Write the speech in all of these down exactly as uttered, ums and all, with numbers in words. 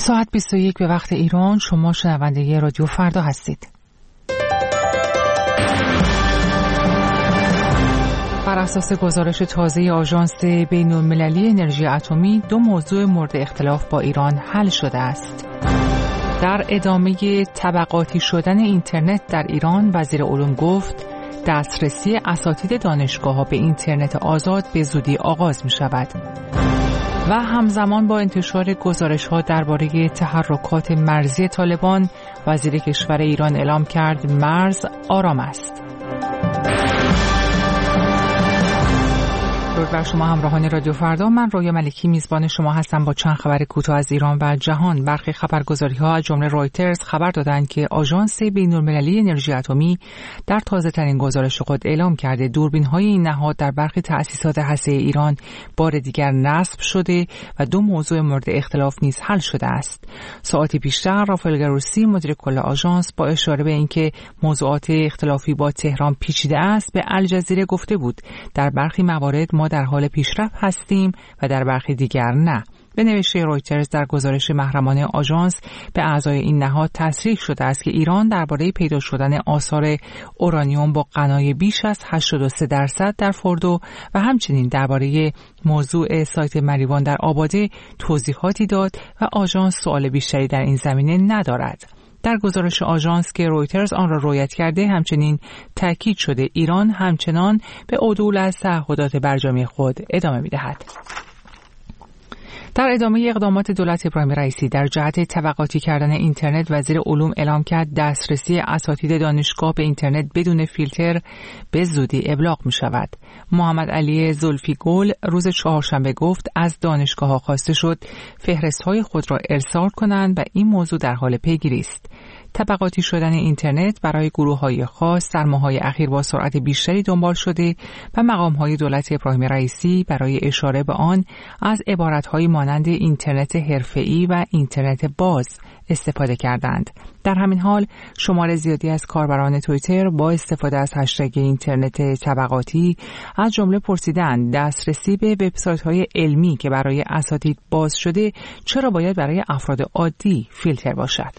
ساعت بیست و یک به وقت ایران. شما شنونده رادیو فردا هستید. بر اساس گزارش تازه آژانس بین‌المللی انرژی اتمی، دو موضوع مورد اختلاف با ایران حل شده است. در ادامه طبقاتی شدن اینترنت در ایران، وزیر علوم گفت دسترسی اساتید دانشگاه‌ها به اینترنت آزاد به زودی آغاز می شود. و همزمان با انتشار گزارش‌ها درباره تحرکات مرزی طالبان، وزیر کشور ایران اعلام کرد مرز آرام است. درود بر شما همراهان رادیو فردا. من رویا ملکی میزبان شما هستم با چند خبر کوتاه از ایران و جهان. برخی خبرگزاری‌ها از جمله رویترز خبر دادند که آژانس بین‌المللی انرژی اتمی در تازه‌ترین گزارش خود اعلام کرده دوربین‌های این نهاد در برخی تأسیسات هسته‌ای ایران بار دیگر نصب شده و دو موضوع مورد اختلاف نیز حل شده است. ساعتی پیشتر رافائل گروسی مدیر کل آژانس با اشاره به اینکه موضوعات اختلافی با تهران پیچیده است به الجزیره گفته بود در برخی موارد ما در حال پیشرفت هستیم و در برخی دیگر نه. به نوشته رویترز در گزارش محرمانه آژانس به اعضای این نهاد تصریح شده است که ایران درباره پیدا شدن آثار اورانیوم با غنای بیش از هشتاد و سه درصد در فردو و همچنین درباره موضوع سایت مریوان در آباده توضیحاتی داد و آژانس سوال بیشتری در این زمینه ندارد. در گزارش آژانس که رویترز آن را روایت کرده همچنین تاکید شده ایران همچنان به عدول از تعهدات برجامی خود ادامه می‌دهد. در ادامه اقدامات دولت ابراهیم رئیسی در جهت طبقاتی کردن اینترنت، وزیر علوم اعلام کرد دسترسی اساتید دانشگاه به اینترنت بدون فیلتر به زودی ابلاغ می شود. محمد علی زلفیگل روز چهارشنبه گفت از دانشگاه‌ها خواسته شد فهرست‌های خود را ارسال کنند و این موضوع در حال پیگیری است. طبقاتی شدن اینترنت برای گروه‌های خاص در ماه‌های اخیر با سرعت بیشتری دنبال شده و مقام‌های دولت ابراهیم رئیسی برای اشاره به آن از عبارت‌های مانند اینترنت حرفه‌ای و اینترنت باز استفاده کردند. در همین حال شمار زیادی از کاربران توییتر با استفاده از هشتگ اینترنت طبقاتی از جمله پرسیدند دسترسی به وبسایت‌های علمی که برای اساتید باز شده چرا باید برای افراد عادی فیلتر باشد.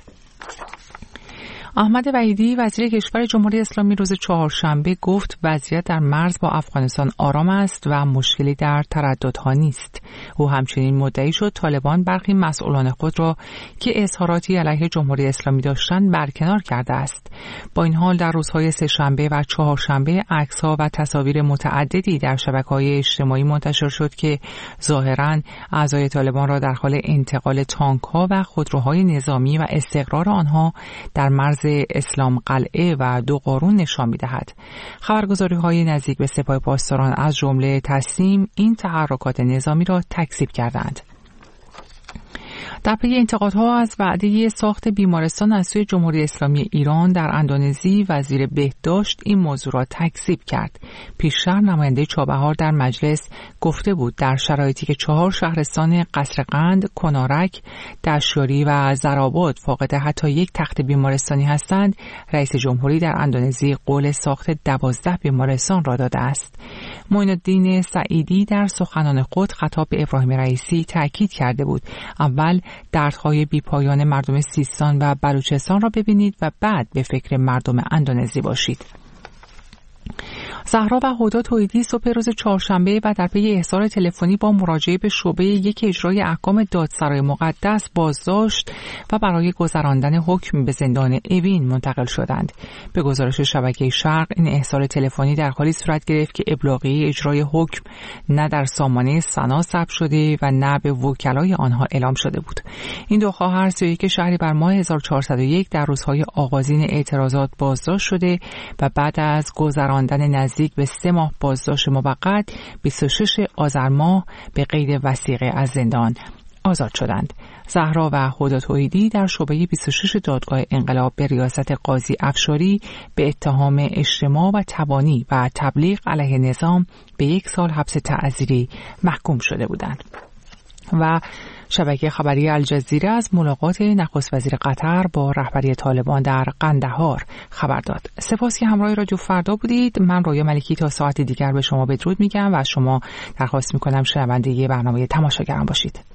احمد وحیدی وزیر کشور جمهوری اسلامی روز چهارشنبه گفت وضعیت در مرز با افغانستان آرام است و مشکلی در ترددها نیست. او همچنین مدعی شد طالبان برخی مسئولان خود را که اظهاراتی علیه جمهوری اسلامی داشتند برکنار کرده است. با این حال در روزهای سه‌شنبه و چهارشنبه عکس‌ها و تصاویر متعددی در شبکه‌های اجتماعی منتشر شد که ظاهراً اعضای طالبان را در حال انتقال تانک‌ها و خودروهای نظامی و استقرار آنها در مرز اسلام قلعه و دو قارون نشان می‌دهد. خبرگزاری‌های نزدیک به سپاه پاسداران از جمله تسنیم این تحرکات نظامی را تکذیب کردند. در پی انتقادها از وعده ساخت بیمارستان از سوی جمهوری اسلامی ایران در اندونزی، وزیر بهداشت این موضوع را تکذیب کرد. پیشتر نماینده چابهار در مجلس گفته بود در شرایطی که چهار شهرستان قصرقند، کنارک، دشیاری و زرآباد فاقد حتی یک تخت بیمارستانی هستند، رئیس جمهوری در اندونزی قول ساخت دوازده بیمارستان را داده است. معین الدین سعیدی در سخنان خود خطاب به ابراهیم رئیسی تاکید کرده بود اول دردهای بیپایان مردم سیستان و بلوچستان را ببینید و بعد به فکر مردم اندونزی باشید. زهرا و هدی توحیدی صبح روز چهارشنبه و در پی احضار تلفنی با مراجعه به شعبه یک اجرای احکام دادسرای مقدس بازداشت و برای گذراندن حکم به زندان اوین منتقل شدند. به گزارش شبکه شرق این احضار تلفنی در حالی صورت گرفت که ابلاغیه اجرای حکم نه در سامانه سنا ثبت شده و نه به وکلای آنها اعلام شده بود. این دو خواهر سی و یک شهریور ماه هزار و چهارصد و یک در روزهای آغازین اعتراضات بازداشت شده و بعد از گذراندن نزدیک به سه ماه بازداشت موقت بیست و شش آذر ماه به قید وثیقه از زندان آزاد شدند. زهرا و هدی توحیدی در شعبه بیست و شش دادگاه انقلاب به ریاست قاضی افشاری به اتهام اجتماع و تبانی و تبلیغ علیه نظام به یک سال حبس تعزیری محکوم شده بودند. و شبکه خبری الجزیره از ملاقات نخست وزیر قطر با رهبری طالبان در قندهار خبر داد. سپاس که همراه رادیو فردا بودید. من رویا ملکی تا ساعت دیگر به شما بدرود میگم و از شما درخواست میکنم شنونده برنامه تماشاگران باشید.